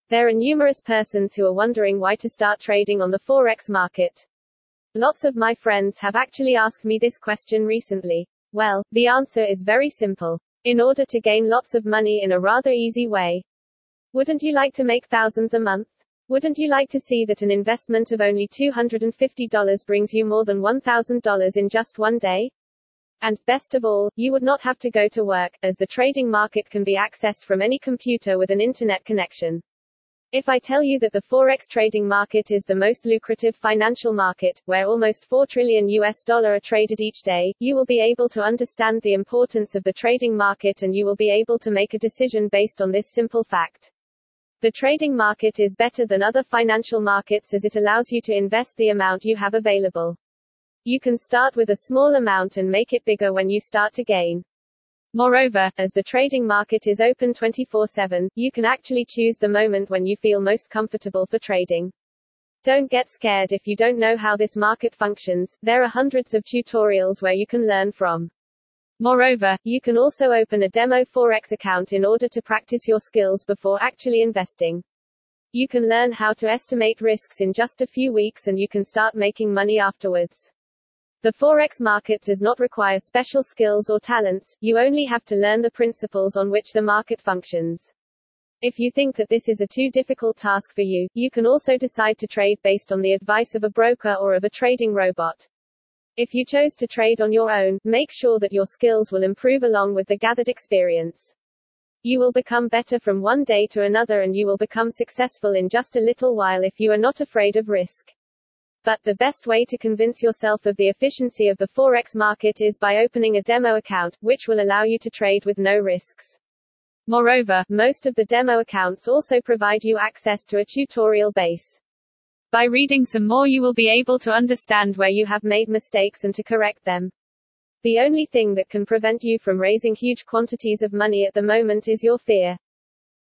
There are numerous persons who are wondering why to start trading on the Forex market. Lots of my friends have actually asked me this question recently. Well, the answer is very simple. In order to gain lots of money in a rather easy way. Wouldn't you like to make thousands a month? Wouldn't you like to see that an investment of only $250 brings you more than $1,000 in just one day? And, best of all, you would not have to go to work, as the trading market can be accessed from any computer with an internet connection. If I tell you that the Forex trading market is the most lucrative financial market, where almost $4 trillion are traded each day, you will be able to understand the importance of the trading market and you will be able to make a decision based on this simple fact. The trading market is better than other financial markets as it allows you to invest the amount you have available. You can start with a small amount and make it bigger when you start to gain. Moreover, as the trading market is open 24/7, you can actually choose the moment when you feel most comfortable for trading. Don't get scared if you don't know how this market functions, there are hundreds of tutorials where you can learn from. Moreover, you can also open a demo Forex account in order to practice your skills before actually investing. You can learn how to estimate risks in just a few weeks and you can start making money afterwards. The Forex market does not require special skills or talents, you only have to learn the principles on which the market functions. If you think that this is a too difficult task for you, you can also decide to trade based on the advice of a broker or of a trading robot. If you chose to trade on your own, make sure that your skills will improve along with the gathered experience. You will become better from one day to another and you will become successful in just a little while if you are not afraid of risk. But, the best way to convince yourself of the efficiency of the Forex market is by opening a demo account, which will allow you to trade with no risks. Moreover, most of the demo accounts also provide you access to a tutorial base. By reading some more you will be able to understand where you have made mistakes and to correct them. The only thing that can prevent you from raising huge quantities of money at the moment is your fear.